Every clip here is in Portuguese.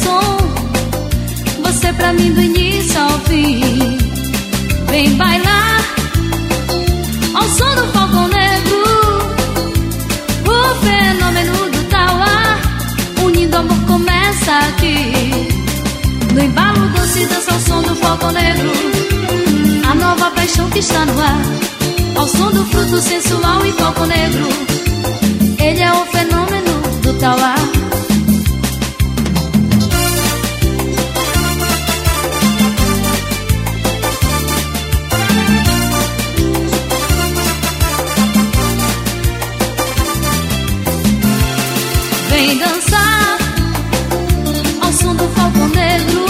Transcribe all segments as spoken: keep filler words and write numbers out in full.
som, você pra mim do início ao fim. Vem bailar ao som do Falcão Negro, o fenômeno do Tauá. Unindo amor começa aqui, no embalo doce dança ao som do Falcão Negro, a nova paixão que está no ar. Ao som do fruto sensual e Falcão Negro, ele é o fenômeno do Tauá. Vem dançar ao som do Falcão Negro,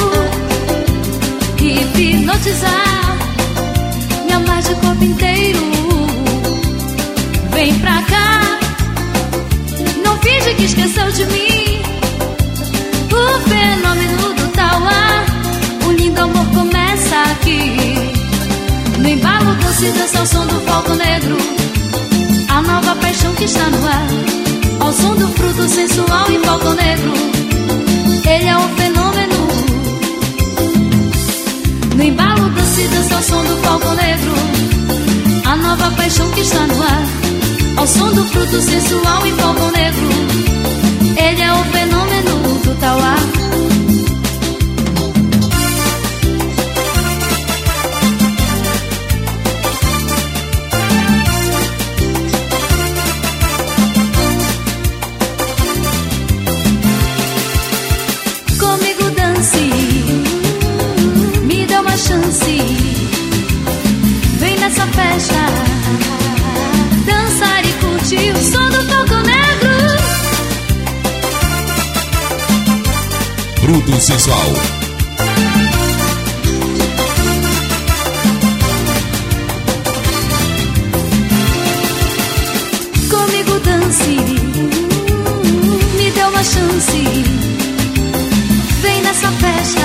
hipnotizar, me amar de corpo inteiro. Vem pra cá, não finge que esqueceu de mim. O fenômeno do Tauá, o lindo amor começa aqui, no embalo doce dança ao som do Falcão Negro, a nova paixão que está no ar. Ao som do fruto sensual e Falcão Negro, ele é o fenômeno. No embalo doce dança ao som do Falcão Negro, a nova paixão que está no ar. Ao som do fruto sensual e Falcão Negro, ele é o fenômeno do Tauá. Comigo dance, me dê uma chance, vem nessa festa dançar e curtir o som do Falcão Negro. Fruto sensual. Comigo dance, me dê uma chance, vem nessa festa